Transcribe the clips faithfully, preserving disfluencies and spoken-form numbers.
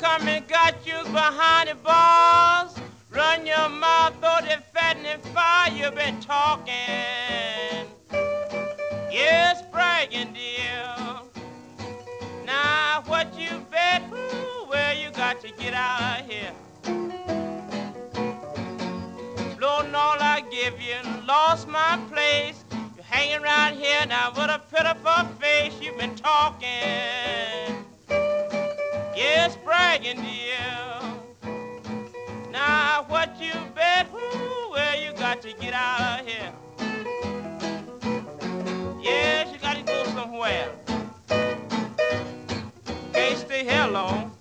government got you behind the bars. Run your mouth, throw the fattening fire. You've been talking. Yes, bragging, dear. Now what you bet? Ooh, well, you got to get out of here. Blowing all I give you, lost my place. You're hanging around here now with a pitiful face. You've been talking. Yes, bragging, dear. Now what you bet? Ooh, well, you got to get out of here. Yes, you got to go somewhere. Can't stay here long.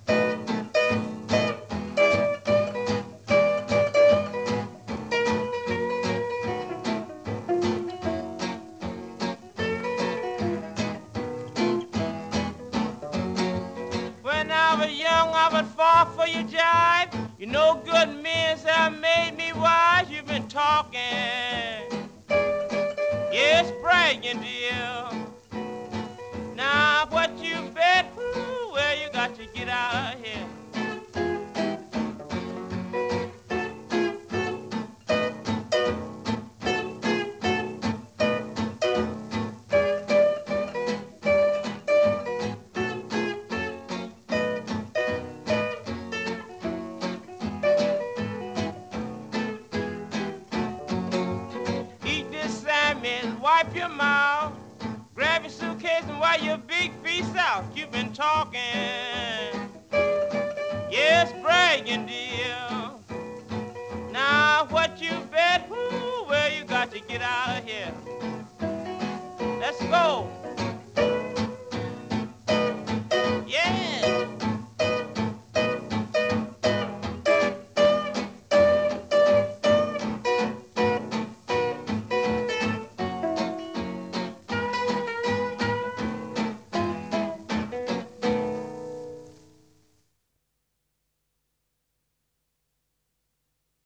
When I was young, I would fall for your jive. You know good men that made me wise. You've been talking. Yes, bragging, dear. Now what you bet? Ooh, well, you got to get out of here. Eat this salmon, wipe your mouth. Grab your suitcase and wear your big feet south. You've been talking. Yes, bragging, dear.